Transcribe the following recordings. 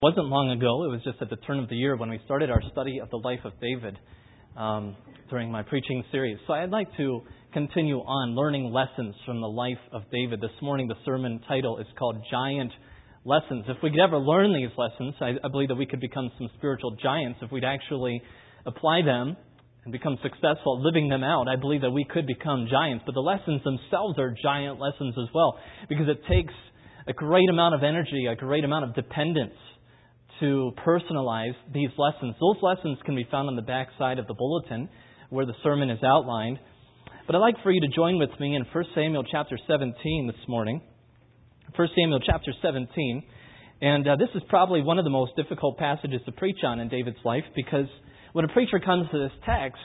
Wasn't long ago, it was just at the turn of the year when we started our study of the life of David during my preaching series. So I'd like to continue on learning lessons from the life of David. This morning the sermon title is called Giant Lessons. If we could ever learn these lessons, I believe that we could become some spiritual giants. If we'd actually apply them and become successful at living them out, I believe that we could become giants. But the lessons themselves are giant lessons as well, because it takes a great amount of energy, a great amount of dependence to personalize these lessons. Those lessons can be found on the back side of the bulletin where the sermon is outlined. But I'd like for you to join with me in 1 Samuel chapter 17 this morning. 1 Samuel chapter 17. And this is probably one of the most difficult passages to preach on in David's life, because when a preacher comes to this text,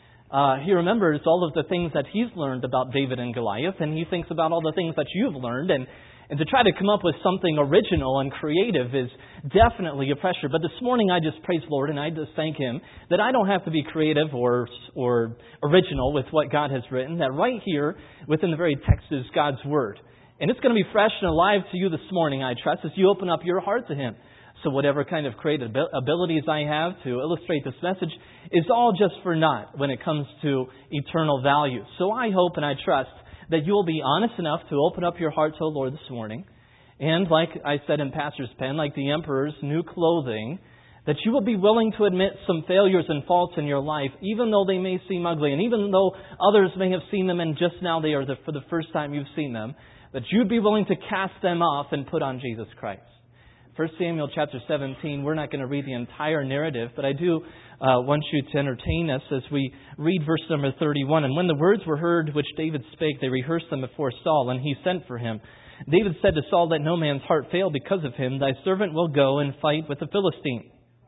he remembers all of the things that he's learned about David and Goliath, and he thinks about all the things that you've learned, and to try to come up with something original and creative is definitely a pressure. But this morning I just praise the Lord and I just thank Him that I don't have to be creative or original with what God has written, that right here within the very text is God's Word. And it's going to be fresh and alive to you this morning, I trust, as you open up your heart to Him. So whatever kind of creative abilities I have to illustrate this message is all just for naught when it comes to eternal value. So I hope and I trust that you will be honest enough to open up your heart to the Lord this morning. And like I said in Pastor's pen, like the emperor's new clothing, that you will be willing to admit some failures and faults in your life, even though they may seem ugly, and even though others may have seen them and just now they are for the first time you've seen them, that you'd be willing to cast them off and put on Jesus Christ. 1 Samuel chapter 17, we're not going to read the entire narrative, but I do want you to entertain us as we read verse number 31. And when the words were heard which David spake, they rehearsed them before Saul, and he sent for him. David said to Saul, let no man's heart fail because of him. Thy servant will go and fight with the Philistine.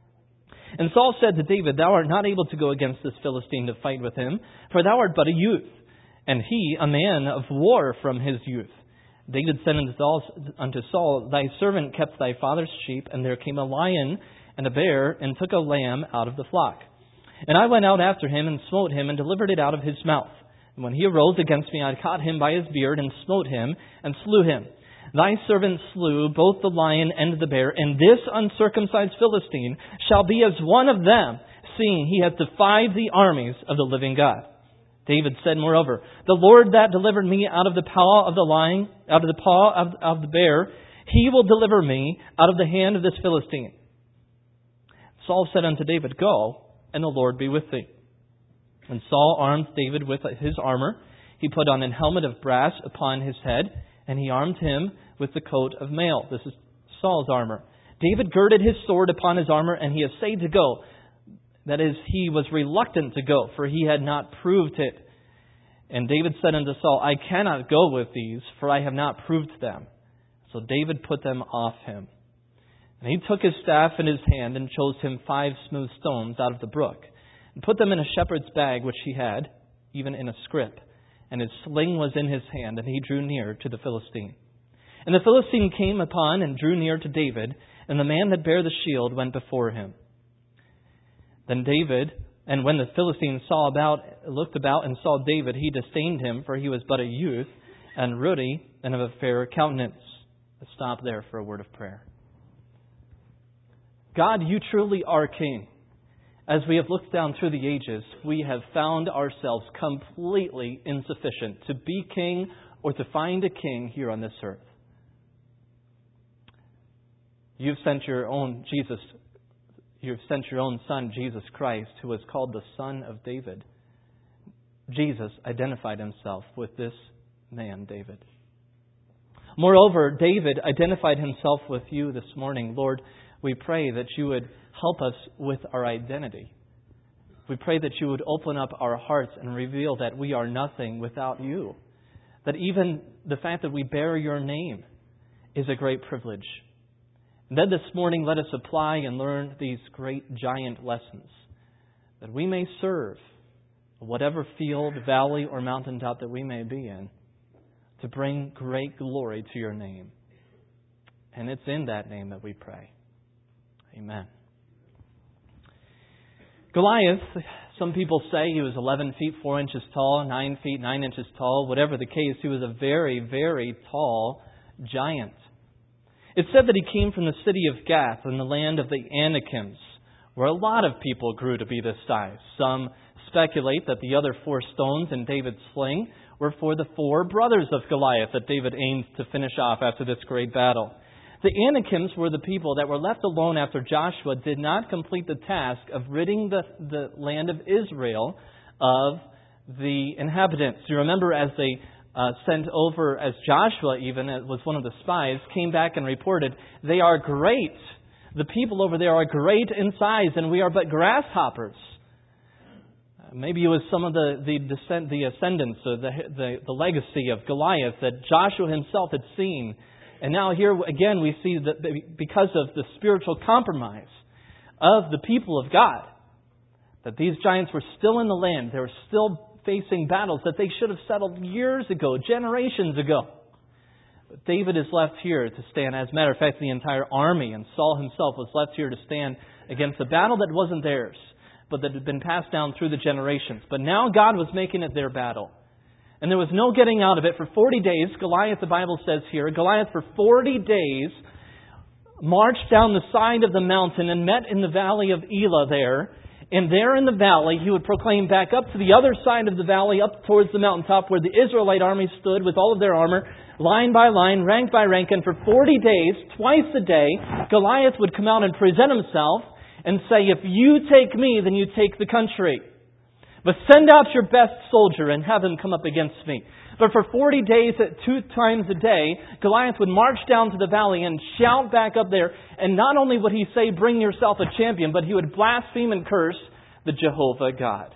And Saul said to David, thou art not able to go against this Philistine to fight with him, for thou art but a youth, and he a man of war from his youth. David said unto Saul, thy servant kept thy father's sheep, and there came a lion and a bear, and took a lamb out of the flock. And I went out after him, and smote him, and delivered it out of his mouth. And when he arose against me, I caught him by his beard, and smote him, and slew him. Thy servant slew both the lion and the bear, and this uncircumcised Philistine shall be as one of them, seeing he hath defied the armies of the living God. David said, moreover, the Lord that delivered me out of the paw of the lion, out of the paw of the bear, He will deliver me out of the hand of this Philistine. Saul said unto David, go, and the Lord be with thee. And Saul armed David with his armor. He put on an helmet of brass upon his head, and he armed him with the coat of mail. This is Saul's armor. David girded his sword upon his armor, and he essayed to go. That is, he was reluctant to go, for he had not proved it. And David said unto Saul, I cannot go with these, for I have not proved them. So David put them off him. And he took his staff in his hand, and chose him 5 smooth stones out of the brook, and put them in a shepherd's bag which he had, even in a scrip. And his sling was in his hand, and he drew near to the Philistine. And the Philistine came upon and drew near to David, and the man that bare the shield went before him. Then David, and when the Philistine looked about and saw David, he disdained him, for he was but a youth, and ruddy, and of a fair countenance. Let's stop there for a word of prayer. God, you truly are King. As we have looked down through the ages, we have found ourselves completely insufficient to be king or to find a king here on this earth. You've sent your own Son, Jesus Christ, who was called the Son of David. Jesus identified himself with this man, David. Moreover, David identified himself with you this morning. Lord, we pray that you would help us with our identity. We pray that you would open up our hearts and reveal that we are nothing without you. That even the fact that we bear your name is a great privilege. And then this morning, let us apply and learn these great giant lessons, that we may serve whatever field, valley, or mountaintop that we may be in, to bring great glory to your name. And it's in that name that we pray. Amen. Goliath, some people say he was 11 feet 4 inches tall, 9 feet 9 inches tall. Whatever the case, he was a very, very tall giant. It said that he came from the city of Gath in the land of the Anakims, where a lot of people grew to be this size. Some speculate that the other 4 stones in David's sling were for the 4 brothers of Goliath that David aimed to finish off after this great battle. The Anakims were the people that were left alone after Joshua did not complete the task of ridding the land of Israel of the inhabitants. You remember as they sent over, as Joshua even was one of the spies, came back and reported, they are great. The people over there are great in size, and we are but grasshoppers. Maybe it was some of the ascendants, or the legacy of Goliath that Joshua himself had seen. And now here again we see that because of the spiritual compromise of the people of God, that these giants were still in the land. They were still facing battles that they should have settled years ago, generations ago. But David is left here to stand. As a matter of fact, the entire army and Saul himself was left here to stand against a battle that wasn't theirs, but that had been passed down through the generations. But now God was making it their battle. And there was no getting out of it. For 40 days, Goliath, the Bible says here, Goliath for 40 days marched down the side of the mountain and met in the valley of Elah there. And there in the valley, he would proclaim back up to the other side of the valley, up towards the mountaintop where the Israelite army stood with all of their armor, line by line, rank by rank. And for 40 days, twice a day, Goliath would come out and present himself and say, if you take me, then you take the country. But send out your best soldier and have him come up against me. But for 40 days, 2 times a day, Goliath would march down to the valley and shout back up there. And not only would he say, bring yourself a champion, but he would blaspheme and curse the Jehovah God.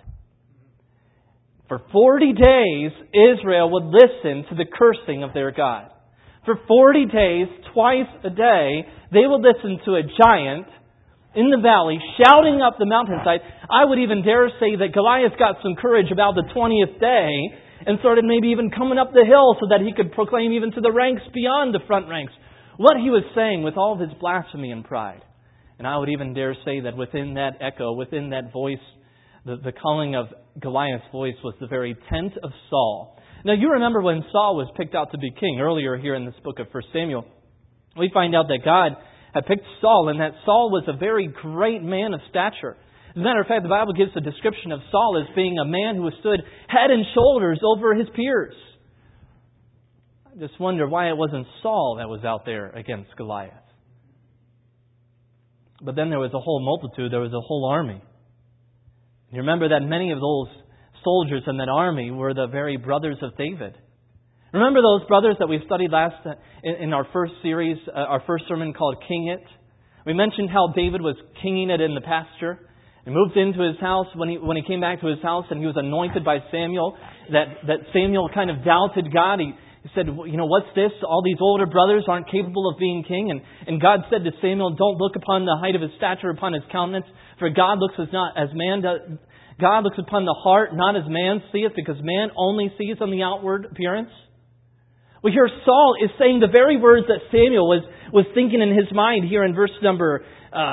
For 40 days, Israel would listen to the cursing of their God. For 40 days, twice a day, they would listen to a giant in the valley, shouting up the mountainside. I would even dare say that Goliath got some courage about the 20th day and started maybe even coming up the hill so that he could proclaim even to the ranks beyond the front ranks what he was saying with all of his blasphemy and pride. And I would even dare say that within that echo, within that voice, the calling of Goliath's voice was the very tent of Saul. Now you remember when Saul was picked out to be king earlier here in this book of 1 Samuel. We find out that God had picked Saul, and that Saul was a very great man of stature. As a matter of fact, the Bible gives a description of Saul as being a man who stood head and shoulders over his peers. I just wonder why it wasn't Saul that was out there against Goliath. But then there was a whole multitude, there was a whole army. You remember that many of those soldiers in that army were the very brothers of David. Remember those brothers that we studied last in our first series, our first sermon called King It? We mentioned how David was kinging it in the pasture. He moved into his house when he came back to his house and he was anointed by Samuel. That Samuel kind of doubted God. He said, what's this? All these older brothers aren't capable of being king. And God said to Samuel, don't look upon the height of his stature, upon his countenance, for God looks as man does. God looks upon the heart, not as man seeth, because man only sees on the outward appearance. Well, here Saul is saying the very words that Samuel was thinking in his mind here in verse number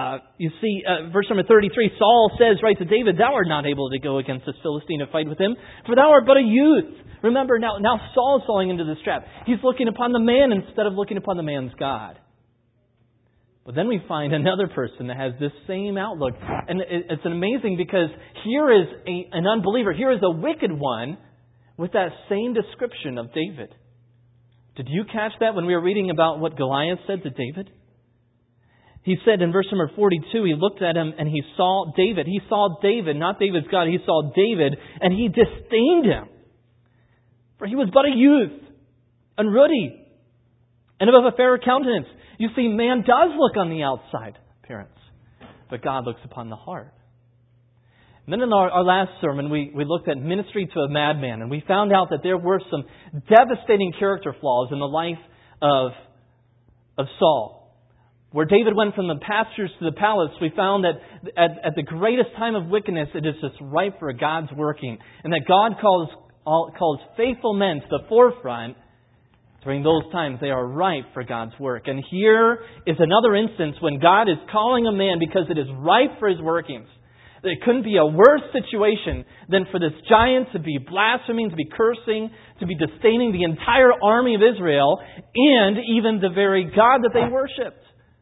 33. Saul says right to David, thou art not able to go against this Philistine to fight with him, for thou art but a youth. Remember, now Saul is falling into this trap. He's looking upon the man instead of looking upon the man's God. But then we find another person that has this same outlook. And it's amazing because here is an unbeliever. Here is a wicked one with that same description of David. Did you catch that when we were reading about what Goliath said to David? He said in verse number 42, he looked at him and he saw David. He saw David, not David's God. He saw David and he disdained him. For he was but a youth, unruddy, and of a fair countenance. You see, man does look on the outside appearance, but God looks upon the heart. And then in our last sermon, we looked at ministry to a madman, and we found out that there were some devastating character flaws in the life of Saul. Where David went from the pastures to the palace, we found that at the greatest time of wickedness, it is just ripe for God's working. And that God calls faithful men to the forefront. During those times, they are ripe for God's work. And here is another instance when God is calling a man because it is ripe for His workings. It couldn't be a worse situation than for this giant to be blaspheming, to be cursing, to be disdaining the entire army of Israel and even the very God that they worshipped.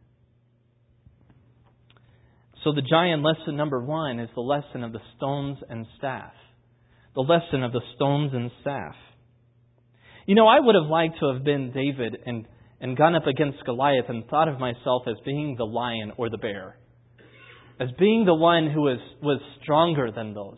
So the giant lesson number 1 is the lesson of the stones and staff. The lesson of the stones and staff. I would have liked to have been David and gone up against Goliath and thought of myself as being the lion or the bear. As being the one who was stronger than those.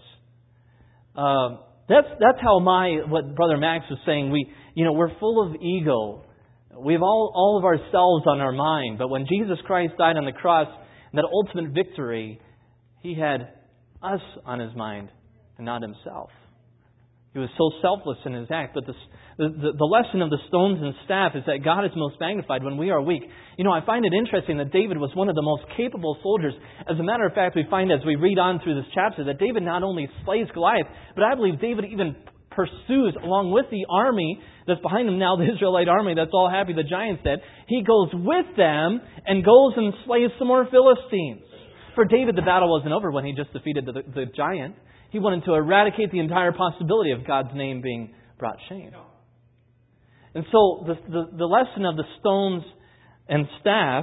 That's how what Brother Max was saying, we're full of ego. We have all of ourselves on our mind. But when Jesus Christ died on the cross, that ultimate victory, He had us on His mind and not Himself. He was so selfless in His act. But the lesson of the stones and staff is that God is most magnified when we are weak. I find it interesting that David was one of the most capable soldiers. As a matter of fact, we find as we read on through this chapter that David not only slays Goliath, but I believe David even pursues along with the army that's behind him now, the Israelite army that's all happy the giant's dead. He goes with them and goes and slays some more Philistines. For David, the battle wasn't over when he just defeated the giant. He wanted to eradicate the entire possibility of God's name being brought shame. And so the lesson of the stones and staff,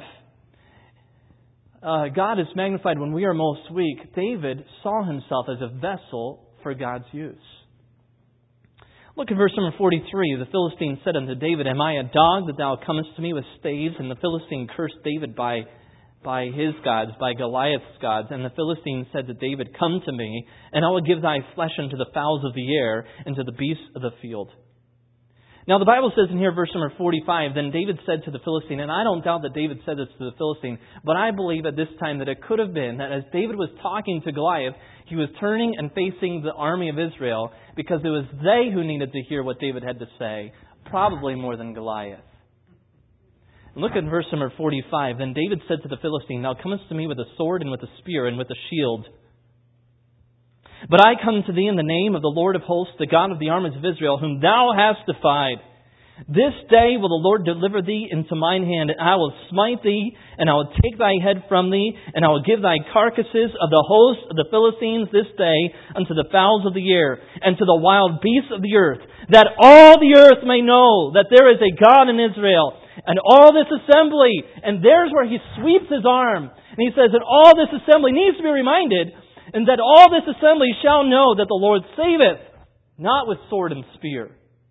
God is magnified when we are most weak. David saw himself as a vessel for God's use. Look at verse number 43. The Philistine said unto David, Am I a dog that thou comest to me with staves? And the Philistine cursed David by his gods, by Goliath's gods. And the Philistine said to David, Come to me, and I will give thy flesh unto the fowls of the air, and to the beasts of the field. Now the Bible says in here, verse number 45, Then David said to the Philistine, and I don't doubt that David said this to the Philistine, but I believe at this time that it could have been that as David was talking to Goliath, he was turning and facing the army of Israel because it was they who needed to hear what David had to say, probably more than Goliath. Look at verse number 45. Then David said to the Philistine, Thou comest to me with a sword and with a spear and with a shield. But I come to thee in the name of the Lord of hosts, the God of the armies of Israel, whom thou hast defied. This day will the Lord deliver thee into mine hand, and I will smite thee, and I will take thy head from thee, and I will give thy carcasses of the host of the Philistines this day unto the fowls of the air, and to the wild beasts of the earth, that all the earth may know that there is a God in Israel. And all this assembly, and there's where he sweeps his arm, and he says that all this assembly needs to be reminded, and that all this assembly shall know that the Lord saveth, not with sword and spear.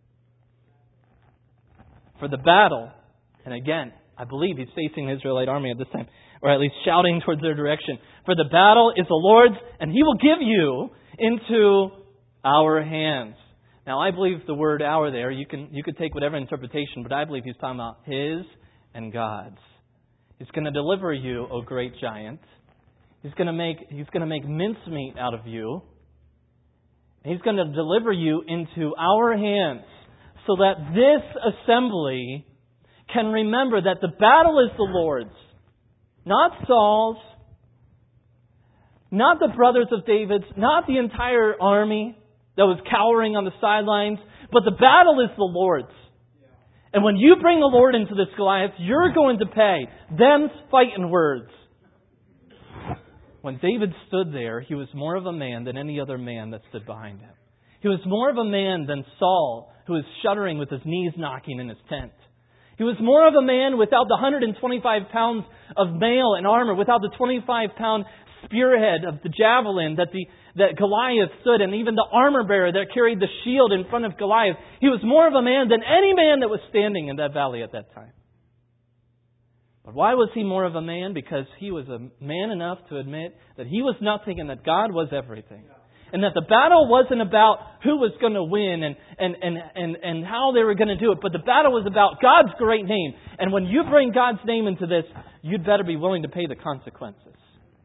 For the battle, and again, I believe he's facing the Israelite army at this time, or at least shouting towards their direction. For the battle is the Lord's, and He will give you into our hands. Now, I believe the word "our" there, you could take whatever interpretation, but I believe he's talking about His and God's. He's going to deliver you, O great giant. He's going to make mincemeat out of you. He's going to deliver you into our hands so that this assembly can remember that the battle is the Lord's, not Saul's, not the brothers of David's, not the entire army that was cowering on the sidelines, but the battle is the Lord's. And when you bring the Lord into this Goliath, you're going to pay. Them's fighting words. When David stood there, he was more of a man than any other man that stood behind him. He was more of a man than Saul, who was shuddering with his knees knocking in his tent. He was more of a man without the 125 pounds of mail and armor, without the 25-pound spearhead of the javelin that Goliath stood, and even the armor bearer that carried the shield in front of Goliath. He was more of a man than any man that was standing in that valley at that time. But why was he more of a man? Because he was a man enough to admit that he was nothing and that God was everything. And that the battle wasn't about who was going to win and how they were going to do it. But the battle was about God's great name. And when you bring God's name into this, you'd better be willing to pay the consequences.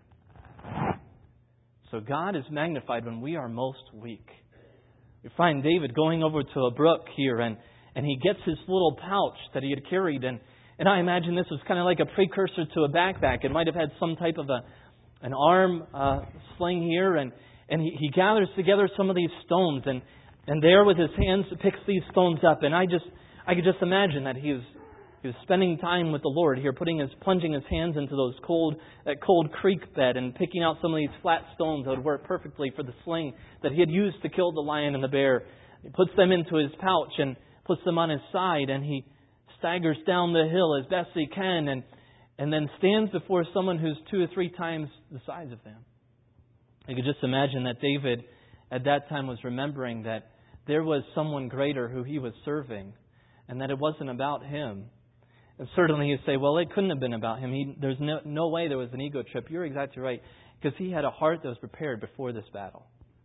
So God is magnified when we are most weak. We find David going over to a brook here and he gets his little pouch that he had carried, and I imagine this was kind of like a precursor to a backpack. It might have had some type of an arm sling here, and he gathers together some of these stones, and there with his hands picks these stones up. And I could just imagine that he was He was spending time with the Lord here, plunging his hands into that cold creek bed and picking out some of these flat stones that would work perfectly for the sling that he had used to kill the lion and the bear. He puts them into his pouch and puts them on his side, and he staggers down the hill as best he can and then stands before someone who's 2 or 3 times the size of him. You could just imagine that David at that time was remembering that there was someone greater who he was serving and that it wasn't about him. And certainly you say, well, it couldn't have been about him. There's no way there was an ego trip. You're exactly right, because he had a heart that was prepared before this battle.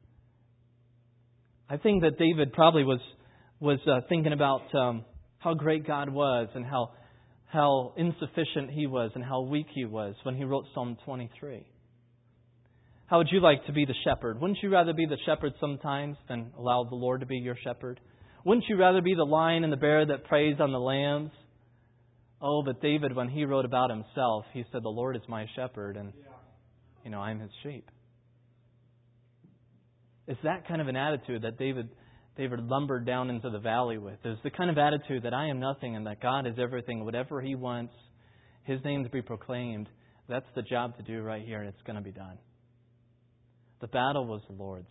I think that David probably was thinking about how great God was and how insufficient he was and how weak he was when he wrote Psalm 23. How would you like to be the shepherd? Wouldn't you rather be the shepherd sometimes than allow the Lord to be your shepherd? Wouldn't you rather be the lion and the bear that preys on the lambs? Oh, but David, when he wrote about himself, he said, the Lord is my shepherd and, I'm his sheep. It's that kind of an attitude that David lumbered down into the valley with. It's the kind of attitude that I am nothing and that God is everything. Whatever He wants His name to be proclaimed, that's the job to do right here, and it's going to be done. The battle was the Lord's.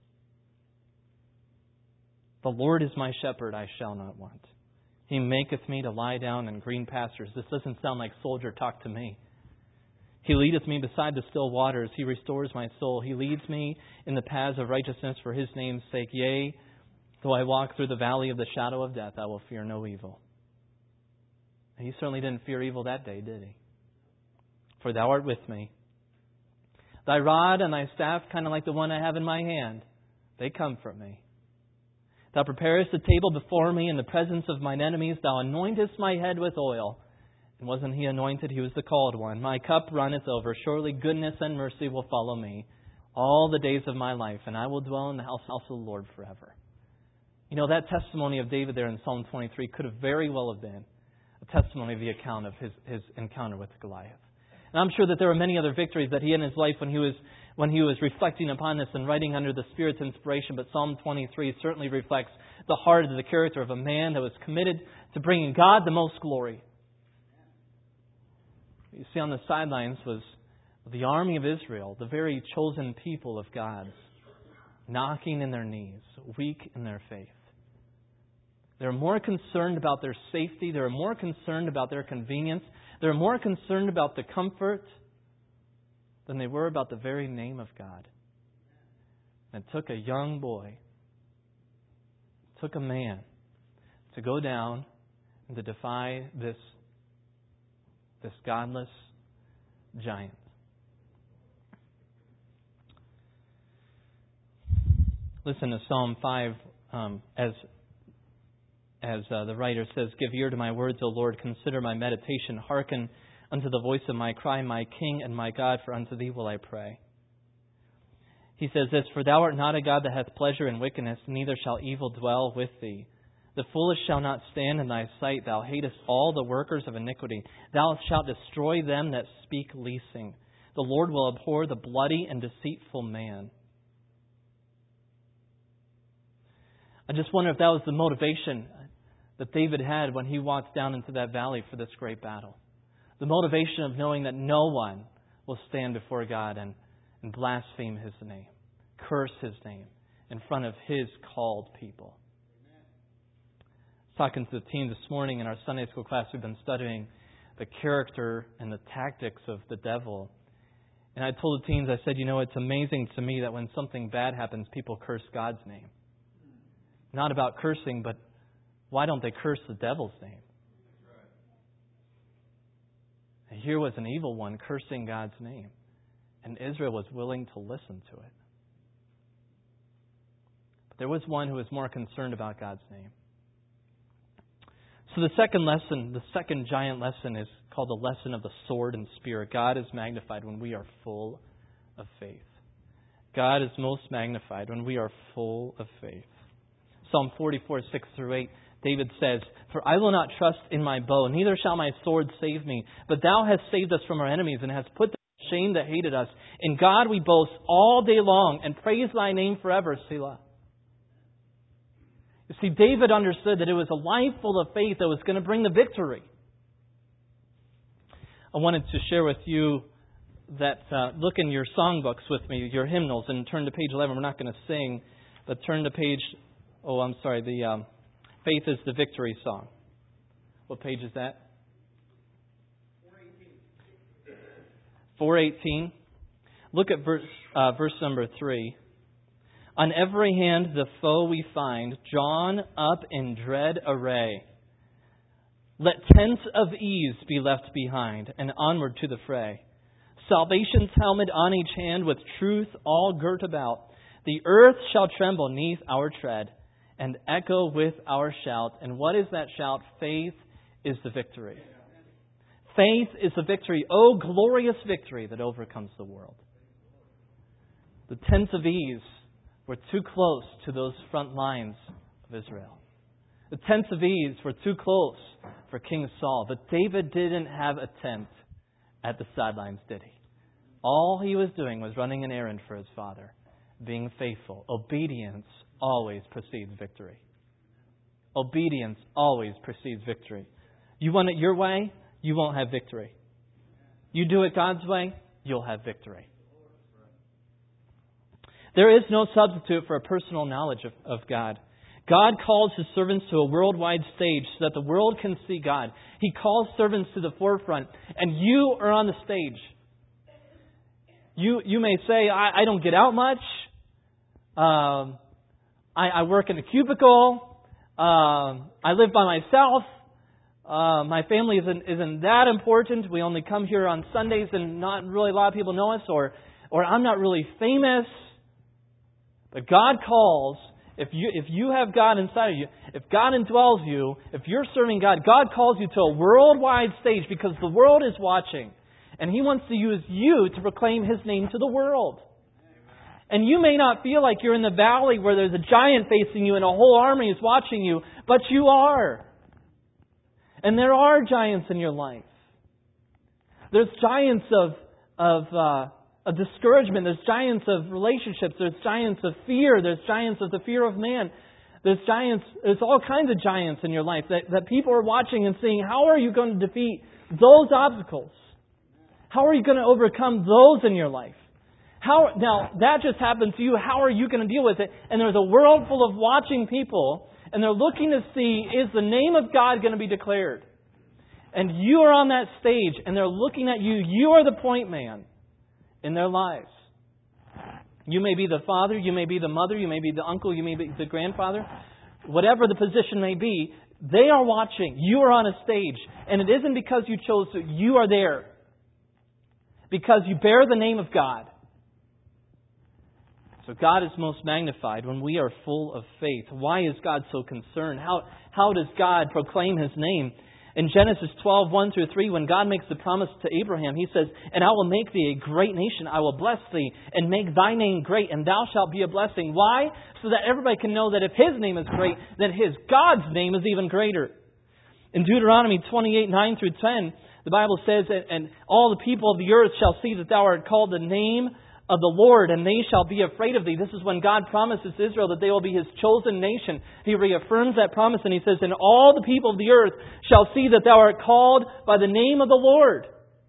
The Lord is my shepherd, I shall not want. He maketh me to lie down in green pastures. This doesn't sound like soldier talk to me. He leadeth me beside the still waters. He restores my soul. He leads me in the paths of righteousness for His name's sake. Yea, though I walk through the valley of the shadow of death, I will fear no evil. And He certainly didn't fear evil that day, did He? For Thou art with me. Thy rod and Thy staff, kind of like the one I have in my hand, they comfort me. Thou preparest a table before me in the presence of mine enemies. Thou anointest my head with oil. And wasn't he anointed? He was the called one. My cup runneth over. Surely goodness and mercy will follow me all the days of my life, and I will dwell in the house of the Lord forever. That testimony of David there in Psalm 23 could have very well have been a testimony of the account of his encounter with Goliath. And I'm sure that there were many other victories that he had in his life when he was reflecting upon this and writing under the Spirit's inspiration. But Psalm 23 certainly reflects the heart of the character of a man that was committed to bringing God the most glory. You see, on the sidelines was the army of Israel, the very chosen people of God, knocking in their knees, weak in their faith. They were more concerned about their safety. They were more concerned about their convenience. They were more concerned about the comfort than they were about the very name of God. And it took a young boy, it took a man to go down and to defy this godless giant. Listen to Psalm 5 as the writer says, give ear to my words, O Lord, consider my meditation, hearken unto the voice of my cry, my King and my God, for unto Thee will I pray. He says this, for Thou art not a God that hath pleasure in wickedness, neither shall evil dwell with Thee. The foolish shall not stand in Thy sight. Thou hatest all the workers of iniquity. Thou shalt destroy them that speak leasing. The Lord will abhor the bloody and deceitful man. I just wonder if that was the motivation that David had when he walked down into that valley for this great battle. The motivation of knowing that no one will stand before God and blaspheme His name, curse His name in front of His called people. Talking to the team this morning in our Sunday school class, we've been studying the character and the tactics of the devil. And I told the teens, I said, it's amazing to me that when something bad happens, people curse God's name. Not about cursing, but why don't they curse the devil's name? And here was an evil one cursing God's name. And Israel was willing to listen to it. But there was one who was more concerned about God's name. So the second lesson, the second giant lesson is called the lesson of the sword and spear. God is magnified when we are full of faith. God is most magnified when we are full of faith. Psalm 44, 6-8, David says, for I will not trust in my bow, neither shall my sword save me. But Thou hast saved us from our enemies and hast put to shame that hated us. In God we boast all day long and praise Thy name forever, Selah. You see, David understood that it was a life full of faith that was going to bring the victory. I wanted to share with you that look in your songbooks with me, your hymnals, and turn to page 11. We're not going to sing, but turn to page, the Faith is the Victory song. What page is that? 418. Look at verse number 3. On every hand the foe we find, drawn up in dread array. Let tents of ease be left behind, and onward to the fray. Salvation's helmet on each hand, with truth all girt about. The earth shall tremble neath our tread, and echo with our shout. And what is that shout? Faith is the victory. Faith is the victory. Oh, glorious victory that overcomes the world. The tents of ease were too close to those front lines of Israel. The tents of ease were too close for King Saul. But David didn't have a tent at the sidelines, did he? All he was doing was running an errand for his father, being faithful. Obedience always precedes victory. Obedience always precedes victory. You want it your way, you won't have victory. You do it God's way, you'll have victory. There is no substitute for a personal knowledge of God. God calls His servants to a worldwide stage so that the world can see God. He calls servants to the forefront, and you are on the stage. You may say, I don't get out much. I work in a cubicle. I live by myself. My family isn't that important. We only come here on Sundays and not really a lot of people know us. Or I'm not really famous. But God calls, if you have God inside of you, if God indwells you, if you're serving God, God calls you to a worldwide stage because the world is watching. And He wants to use you to proclaim His name to the world. And you may not feel like you're in the valley where there's a giant facing you and a whole army is watching you, but you are. And there are giants in your life. There's giants of discouragement. There's giants of relationships. There's giants of fear. There's giants of the fear of man. There's all kinds of giants in your life that people are watching and seeing, how are you going to defeat those obstacles? How are you going to overcome those in your life? Now, that just happened to you. How are you going to deal with it? And there's a world full of watching people, and they're looking to see, is the name of God going to be declared? And you are on that stage, and they're looking at you. You are the point man in their lives. You may be the father, you may be the mother, you may be the uncle, you may be the grandfather. Whatever the position may be, they are watching. You are on a stage. And it isn't because you chose to. You are there. Because you bear the name of God. So God is most magnified when we are full of faith. Why is God so concerned? How does God proclaim His name? In Genesis 12:1-3, when God makes the promise to Abraham, He says, "And I will make thee a great nation. I will bless thee and make thy name great, and thou shalt be a blessing." Why? So that everybody can know that if His name is great, then God's name is even greater. In Deuteronomy 28:9-10, the Bible says, "And all the people of the earth shall see that thou art called the name of the Lord, and they shall be afraid of thee." This is when God promises Israel that they will be His chosen nation. He reaffirms that promise, and He says, "And all the people of the earth shall see that thou art called by the name of the Lord."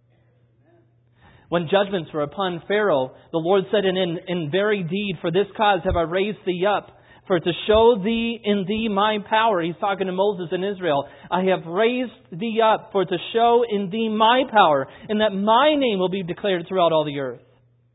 When judgments were upon Pharaoh, the Lord said, in very deed, for this cause have I raised thee up, for to show thee in thee my power." He's talking to Moses in Israel. "I have raised thee up, for to show in thee my power, and that my name will be declared throughout all the earth."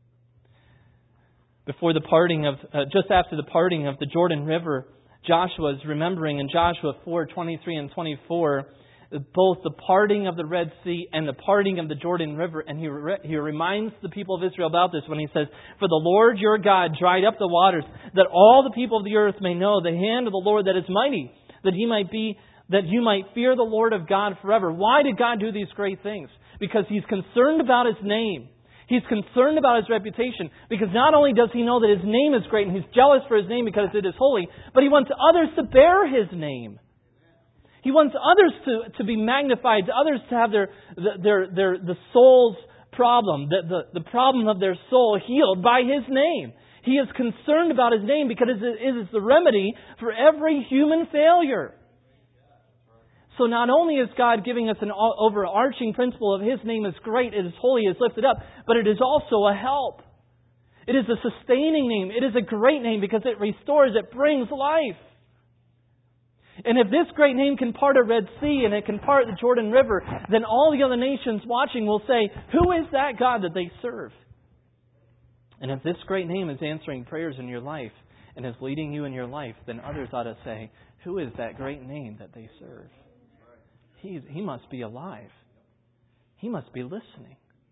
Just after the parting of the Jordan River, Joshua is remembering in Joshua 4:23 and 24, both the parting of the Red Sea and the parting of the Jordan River. And he reminds the people of Israel about this when he says, "For the Lord your God dried up the waters, that all the people of the earth may know the hand of the Lord that is mighty, that you might fear the Lord of God forever." Why did God do these great things? Because He's concerned about His name. He's concerned about His reputation, because not only does He know that His name is great and He's jealous for His name because it is holy, but He wants others to bear His name. He wants others to be magnified, to others to have the soul's problem, the problem of their soul healed by His name. He is concerned about His name because it is the remedy for every human failure. So not only is God giving us an overarching principle of His name is great, it is holy, it is lifted up, but it is also a help. It is a sustaining name. It is a great name because it restores, it brings life. And if this great name can part a Red Sea and it can part the Jordan River, then all the other nations watching will say, who is that God that they serve? And if this great name is answering prayers in your life and is leading you in your life, then others ought to say, who is that great name that they serve? He must be alive. He must be listening.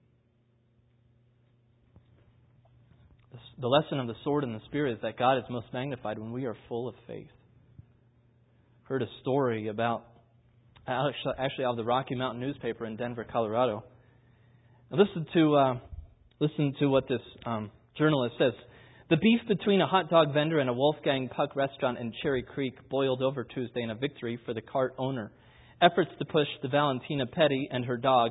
The lesson of the sword and the Spirit is that God is most magnified when we are full of faith. Heard a story about, actually out of the Rocky Mountain newspaper in Denver, Colorado. Now listen to what this journalist says. The beef between a hot dog vendor and a Wolfgang Puck restaurant in Cherry Creek boiled over Tuesday in a victory for the cart owner. Efforts to push the Valentina Petty and her hot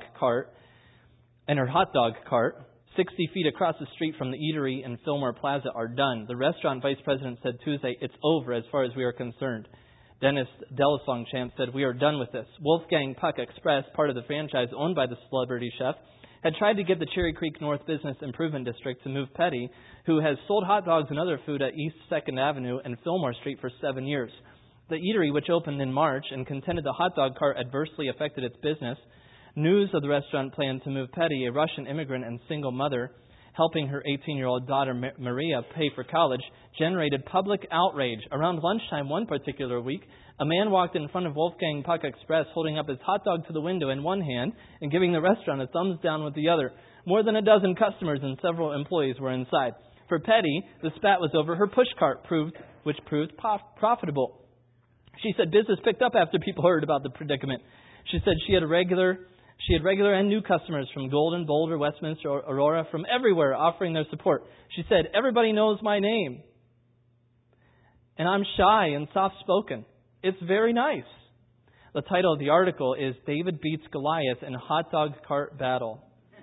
dog cart 60 feet across the street from the eatery in Fillmore Plaza are done. The restaurant vice president said Tuesday, it's over as far as we are concerned. Dennis Delisongchamp said, we are done with this. Wolfgang Puck Express, part of the franchise owned by the celebrity chef, had tried to get the Cherry Creek North Business Improvement District to move Petty, who has sold hot dogs and other food at East 2nd Avenue and Fillmore Street for 7 years. The eatery, which opened in March and contended the hot dog cart adversely affected its business, news of the restaurant plan to move Petty, a Russian immigrant and single mother, helping her 18-year-old daughter Maria pay for college, generated public outrage. Around lunchtime one particular week, a man walked in front of Wolfgang Puck Express holding up his hot dog to the window in one hand and giving the restaurant a thumbs down with the other. More than a dozen customers and several employees were inside. For Petty, the spat was over her push cart, which proved profitable. She said business picked up after people heard about the predicament. She said she had regular and new customers from Golden, Boulder, Westminster, Aurora, from everywhere offering their support. She said, everybody knows my name. And I'm shy and soft-spoken. It's very nice. The title of the article is David Beats Goliath in a Hot Dog Cart Battle.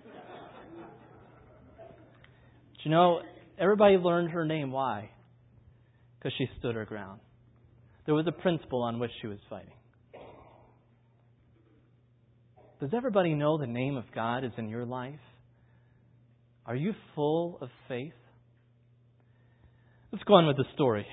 But you know, everybody learned her name. Why? Because she stood her ground. There was a principle on which she was fighting. Does everybody know the name of God is in your life? Are you full of faith? Let's go on with the story.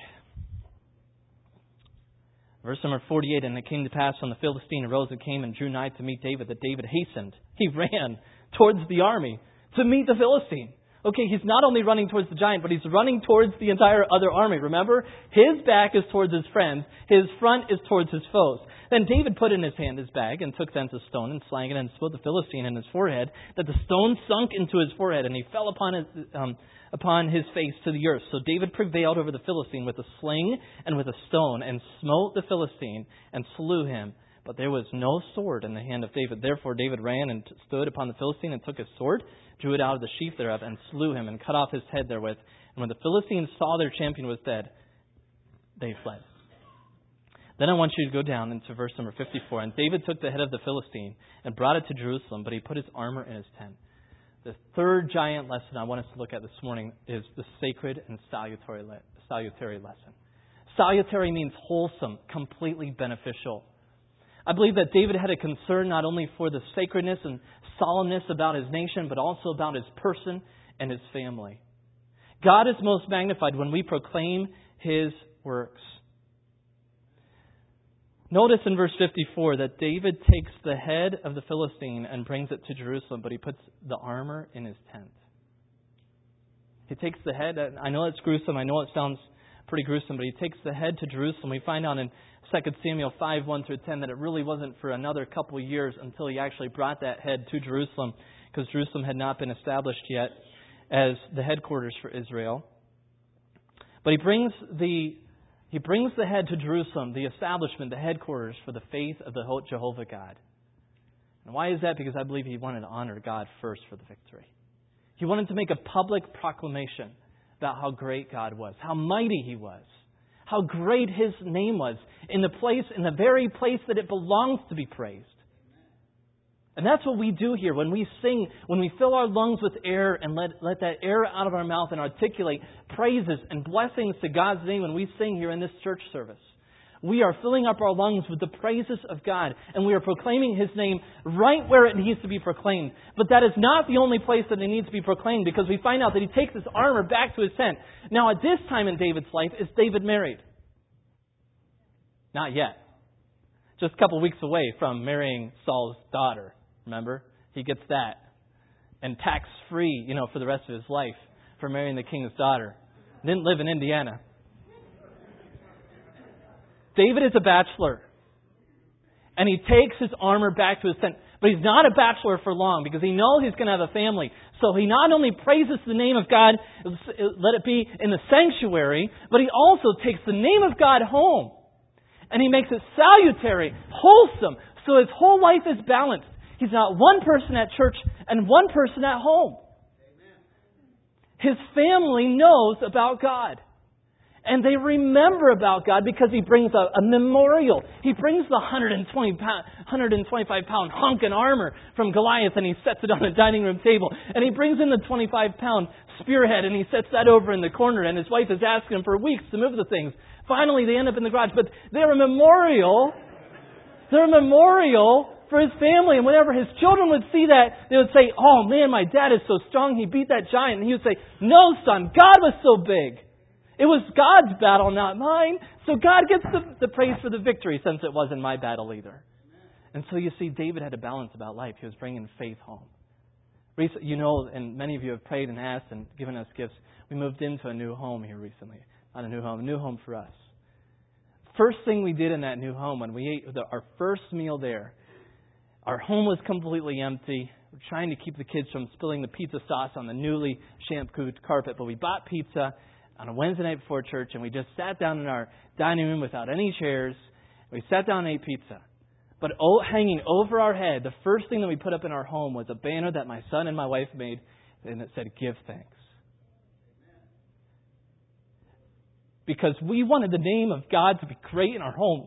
Verse number 48, and it came to pass when the Philistine arose and came and drew nigh to meet David, that David hastened. He ran towards the army to meet the Philistine. Okay, he's not only running towards the giant, but he's running towards the entire other army. Remember, his back is towards his friends. His front is towards his foes. Then David put in his hand his bag and took thence a stone and slang it and smote the Philistine in his forehead, that the stone sunk into his forehead, and he fell upon his face to the earth. So David prevailed over the Philistine with a sling and with a stone, and smote the Philistine and slew him. But there was no sword in the hand of David. Therefore David ran and stood upon the Philistine and took his sword, drew it out of the sheath thereof, and slew him, and cut off his head therewith. And when the Philistines saw their champion was dead, they fled. Then I want you to go down into verse number 54. And David took the head of the Philistine and brought it to Jerusalem, but he put his armor in his tent. The third giant lesson I want us to look at this morning is the sacred and salutary lesson. Salutary means wholesome, completely beneficial. I believe that David had a concern not only for the sacredness and solemnness about his nation, but also about his person and his family. God is most magnified when we proclaim His works. Notice in verse 54 that David takes the head of the Philistine and brings it to Jerusalem, but he puts the armor in his tent. He takes the head, I know it's gruesome, I know it sounds pretty gruesome, but he takes the head to Jerusalem. We find out in 2 Samuel 5, 1 through 10 that it really wasn't for another couple of years until he actually brought that head to Jerusalem, because Jerusalem had not been established yet as the headquarters for Israel. But he brings the head to Jerusalem, the establishment, the headquarters for the faith of the Jehovah God. And why is that? Because I believe he wanted to honor God first for the victory. He wanted to make a public proclamation about how great God was, how mighty He was, how great His name was in the very place that it belongs to be praised. And that's what we do here when we sing, when we fill our lungs with air and let that air out of our mouth and articulate praises and blessings to God's name when we sing here in this church service. We are filling up our lungs with the praises of God, and we are proclaiming His name right where it needs to be proclaimed. But that is not the only place that it needs to be proclaimed, because we find out that he takes his armor back to his tent. Now, at this time in David's life, is David married? Not yet. Just a couple weeks away from marrying Saul's daughter. Remember? He gets that. And tax-free, for the rest of his life for marrying the king's daughter. Didn't live in Indiana. David is a bachelor. And he takes his armor back to his tent. But he's not a bachelor for long, because he knows he's going to have a family. So he not only praises the name of God, let it be in the sanctuary, but he also takes the name of God home. And he makes it salutary, wholesome, so his whole life is balanced. He's not one person at church and one person at home. His family knows about God. And they remember about God because he brings a memorial. He brings the 125-pound hunk in armor from Goliath, and he sets it on the dining room table. And he brings in the 25-pound spearhead, and he sets that over in the corner. And his wife is asking him for weeks to move the things. Finally, they end up in the garage. But they're a memorial. They're a memorial for his family. And whenever his children would see that, they would say, "Oh man, my dad is so strong. He beat that giant." And he would say, "No, son, God was so big. It was God's battle, not mine. So God gets the praise for the victory, since it wasn't my battle either." And so you see, David had a balance about life. He was bringing faith home. And many of you have prayed and asked and given us gifts. We moved into a new home here recently. Not a new home for us. First thing we did in that new home, when we ate our first meal there, our home was completely empty. We're trying to keep the kids from spilling the pizza sauce on the newly shampooed carpet. But we bought pizza on a Wednesday night before church, and we just sat down in our dining room without any chairs. We sat down and ate pizza. But hanging over our head, the first thing that we put up in our home was a banner that my son and my wife made, and it said, "Give thanks." Because we wanted the name of God to be great in our home.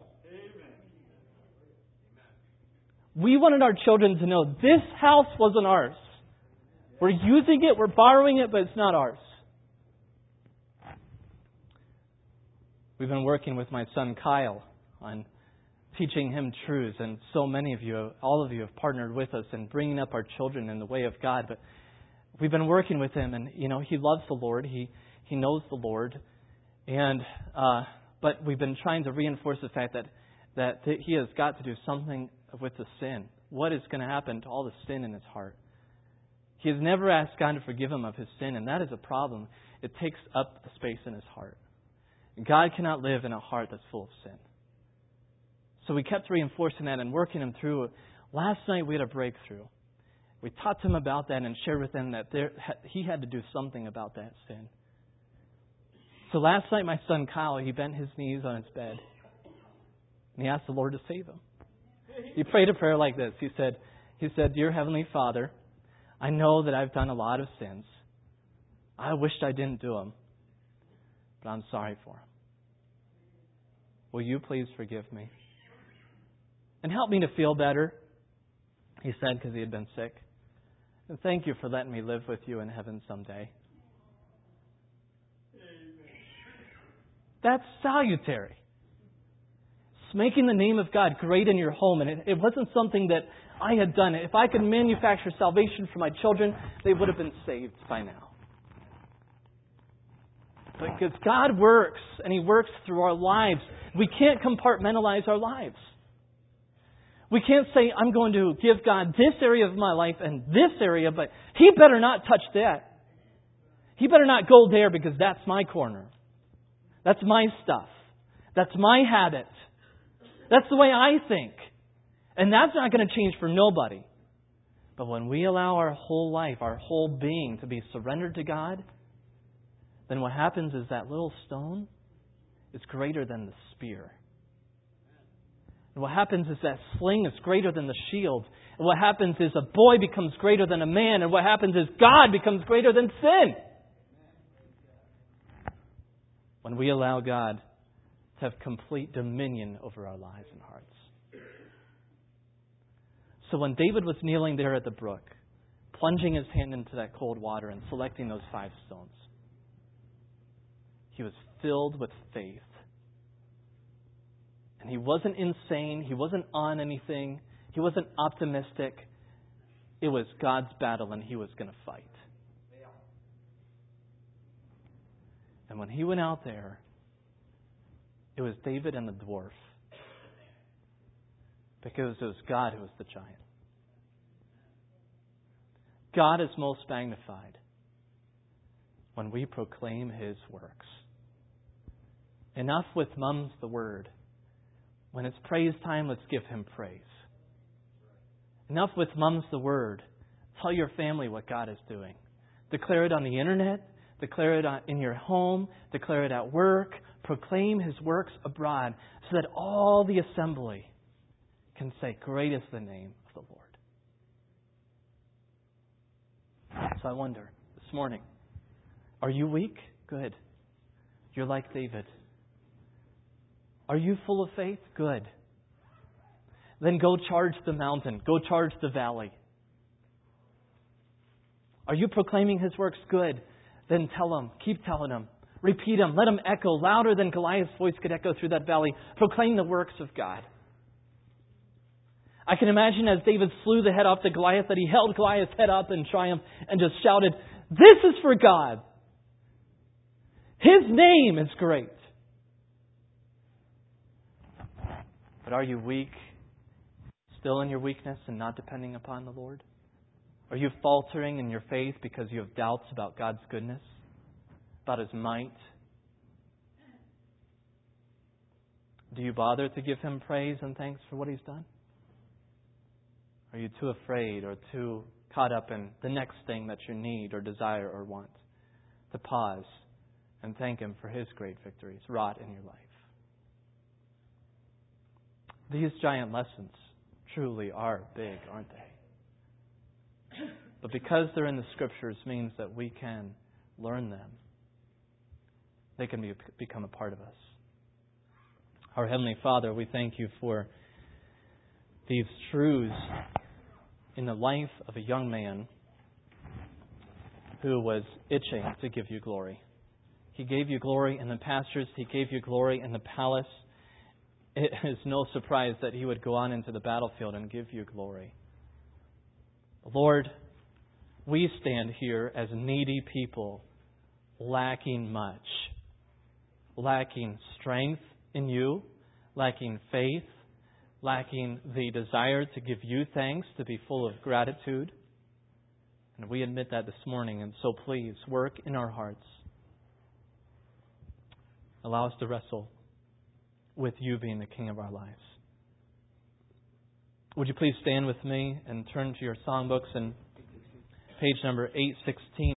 We wanted our children to know this house wasn't ours. We're using it, we're borrowing it, but it's not ours. We've been working with my son Kyle on teaching him truths, and so many of you, all of you have partnered with us in bringing up our children in the way of God. But we've been working with him, and he loves the Lord. He knows the Lord. But we've been trying to reinforce the fact that he has got to do something with the sin. What is going to happen to all the sin in his heart? He has never asked God to forgive him of his sin, and that is a problem. It takes up the space in his heart. God cannot live in a heart that's full of sin. So we kept reinforcing that and working him through. Last night we had a breakthrough. We talked to him about that and shared with him that he had to do something about that sin. So last night, my son Kyle, he bent his knees on his bed, and he asked the Lord to save him. He prayed a prayer like this. He said, "Dear Heavenly Father, I know that I've done a lot of sins. I wished I didn't do them, but I'm sorry for them. Will you please forgive me? And help me to feel better," he said, because he had been sick. "And thank you for letting me live with you in heaven someday." That's salutary. It's making the name of God great in your home. And it wasn't something that I had done. If I could manufacture salvation for my children, they would have been saved by now. Because God works, and He works through our lives. We can't compartmentalize our lives. We can't say, "I'm going to give God this area of my life and this area, but He better not touch that. He better not go there because that's my corner. That's my stuff. That's my habit. That's the way I think." And that's not going to change for nobody. But when we allow our whole life, our whole being to be surrendered to God, then what happens is that little stone is greater than the spear. And what happens is that sling is greater than the shield. And what happens is a boy becomes greater than a man. And what happens is God becomes greater than sin. When we allow God to have complete dominion over our lives and hearts. So when David was kneeling there at the brook, plunging his hand into that cold water and selecting those 5 stones, he was filled with faith. And he wasn't insane. He wasn't on anything. He wasn't optimistic. It was God's battle, and he was going to fight. And when he went out there, it was David and the dwarf. Because it was God who was the giant. God is most magnified when we proclaim His works. Enough with mum's the word. When it's praise time, let's give Him praise. Enough with mum's the word. Tell your family what God is doing. Declare it on the internet. Declare it in your home. Declare it at work. Proclaim His works abroad so that all the assembly can say, great is the name of the Lord. So I wonder, this morning, are you weak? Good. You're like David. Are you full of faith? Good. Then go charge the mountain. Go charge the valley. Are you proclaiming His works? Good. Then tell them. Keep telling them. Repeat them. Let them echo louder than Goliath's voice could echo through that valley. Proclaim the works of God. I can imagine as David slew the head off the Goliath that he held Goliath's head up in triumph and just shouted, "This is for God. His name is great." But are you weak, still in your weakness and not depending upon the Lord? Are you faltering in your faith because you have doubts about God's goodness, about His might? Do you bother to give Him praise and thanks for what He's done? Are you too afraid or too caught up in the next thing that you need or desire or want to pause and thank Him for His great victories wrought in your life? These giant lessons truly are big, aren't they? But because they're in the Scriptures means that we can learn them. They can become a part of us. Our Heavenly Father, we thank You for these truths in the life of a young man who was itching to give You glory. He gave You glory in the pastures. He gave You glory in the palace. It is no surprise that he would go on into the battlefield and give You glory. Lord, we stand here as needy people, lacking much. Lacking strength in You, lacking faith, lacking the desire to give You thanks, to be full of gratitude. And we admit that this morning, and so please work in our hearts. Allow us to wrestle with You being the King of our lives. Would you please stand with me and turn to your songbooks and page number 816.